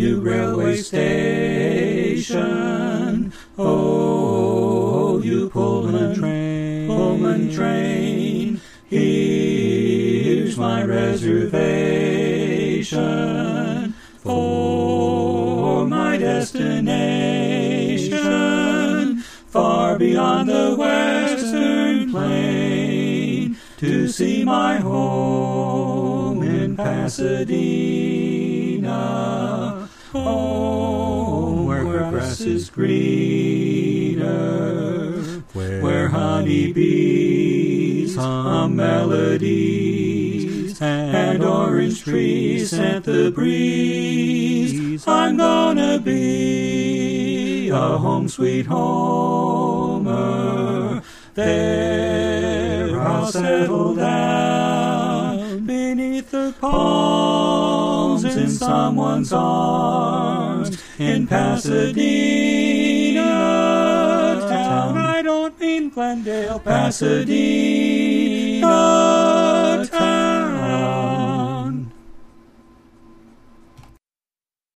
you railway station. Oh, you Pullman train. Here's my reservation for my destination, far beyond the western plain, to see my home in Pasadena, home where grass is greener, where honeybees hum melodies, and orange trees scent the breeze. I'm gonna be a home sweet homer. There I'll settle down beneath the palms in someone's arms in Pasadena town. I don't mean Glendale, Pasadena town.